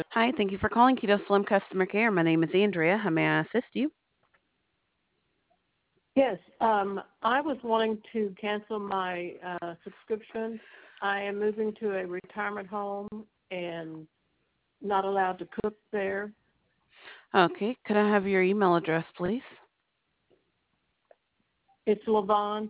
Hi, thank you for calling Keto Slim Customer Care. My name is Andrea. How may I assist you? Yes, I was wanting to cancel my subscription. I am moving to a retirement home and not allowed to cook there. Okay, could I have your email address, please? It's Lavonne,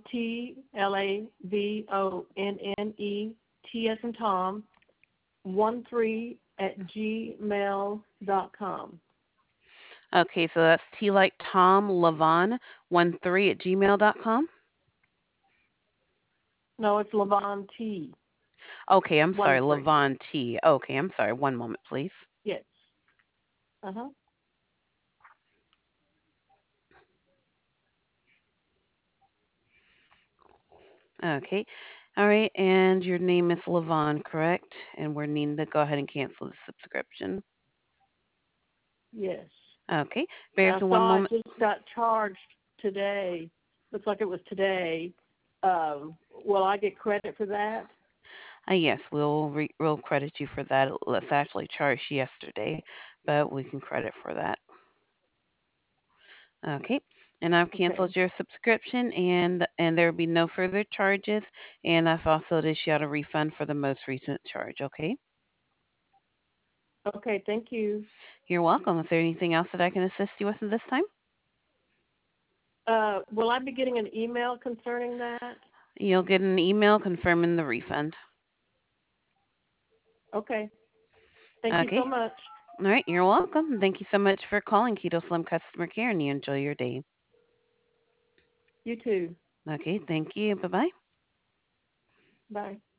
Lavonne, T as in Tom, 13 at gmail.com. Okay, so that's T like Tom Levon 13 at gmail.com. No, it's Lavonne T, Okay, I'm sorry, 13. Levon T. Okay, I'm sorry. One moment, please. Yes. Uh-huh. Okay, all right, and your name is Levon, correct? And we're needing to go ahead and cancel the subscription. Yes. Okay, bear And with I me one saw I moment. just got charged today. Looks like it was today. Will I get credit for that? Yes, we'll credit you for that. Let's actually charge yesterday, but we can credit for that. Okay. And I've Okay. canceled your subscription and there will be no further charges. And I've also issued out a refund for the most recent charge. Okay. Okay, thank you. You're welcome. Is there anything else that I can assist you with at this time? Will I be getting an email concerning that? You'll get an email confirming the refund. Okay. Thank you so Okay. much. All right. You're welcome. Thank you so much for calling Keto Slim Customer Care and you enjoy your day. You too. Okay. Thank you. Bye bye. Bye.